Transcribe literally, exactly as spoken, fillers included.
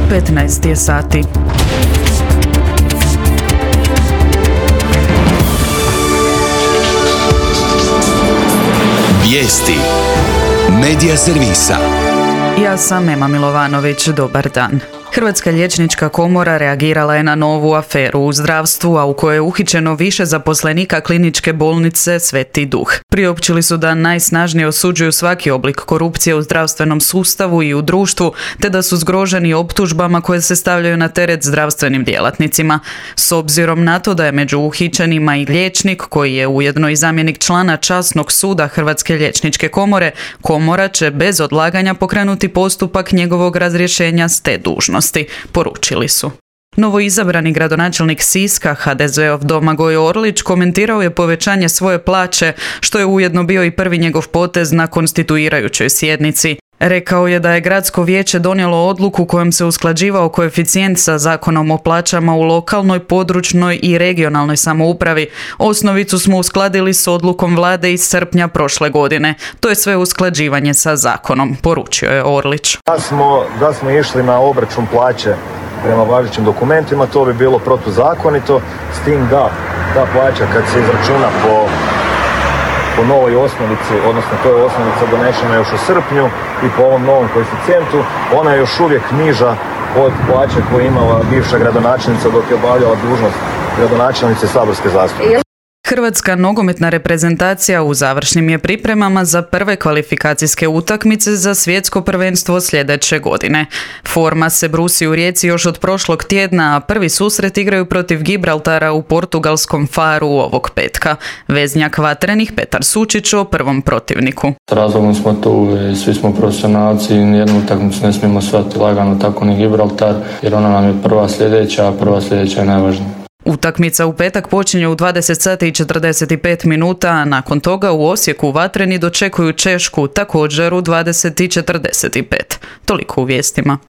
petnaest je sati. Vijesti Medija servisa. Ja sam Ema Milovanović, dobar dan. Hrvatska liječnička komora reagirala je na novu aferu u zdravstvu, a u kojoj je uhićeno više zaposlenika kliničke bolnice Sveti Duh. Priopćili su da najsnažnije osuđuju svaki oblik korupcije u zdravstvenom sustavu i u društvu, te da su zgroženi optužbama koje se stavljaju na teret zdravstvenim djelatnicima. S obzirom na to da je među uhićenima i liječnik, koji je ujedno i zamjenik člana časnog suda Hrvatske liječničke komore, komora će bez odlaganja pokrenuti postupak njegovog razrješenja s te dužnosti, poručili su. Novoizabrani gradonačelnik Siska, ha de zeov Domagoj Orlić, komentirao je povećanje svoje plaće, što je ujedno bio i prvi njegov potez na konstituirajućoj sjednici. Rekao je da je gradsko vijeće donijelo odluku kojom se usklađivao koeficijent sa zakonom o plaćama u lokalnoj, područnoj i regionalnoj samoupravi. Osnovicu smo uskladili s odlukom vlade iz srpnja prošle godine. To je sve usklađivanje sa zakonom, poručio je Orlić. Da smo, da smo išli na obračun plaće prema važećim dokumentima, to bi bilo protuzakonito, s tim da ta plaća kad se izračuna po po novoj osnovici, odnosno to je osnovica donešena još u srpnju i po ovom novom koeficijentu, ona je još uvijek niža od plaće koju je imala bivša gradonačelnica dok je obavljala dužnost gradonačelnice saborske zastupnice. Hrvatska nogometna reprezentacija u završnim je pripremama za prve kvalifikacijske utakmice za svjetsko prvenstvo sljedeće godine. Forma se brusi u Rijeci još od prošlog tjedna, a prvi susret igraju protiv Gibraltara u portugalskom Faru ovog petka. Veznjak vatrenih Petar Sučić o prvom protivniku. S razlogom smo tu, svi smo profesionalci i nijednu utakmicu ne smijemo shvatiti lagano, tako ni Gibraltar, jer ona nam je prva sljedeća, a prva sljedeća je najvažnija. Utakmica u petak počinje u dvadeset sati i četrdeset pet minuta, a nakon toga u Osijeku vatreni dočekuju Češku također u dvadeset i četrdeset pet. Toliko u vijestima.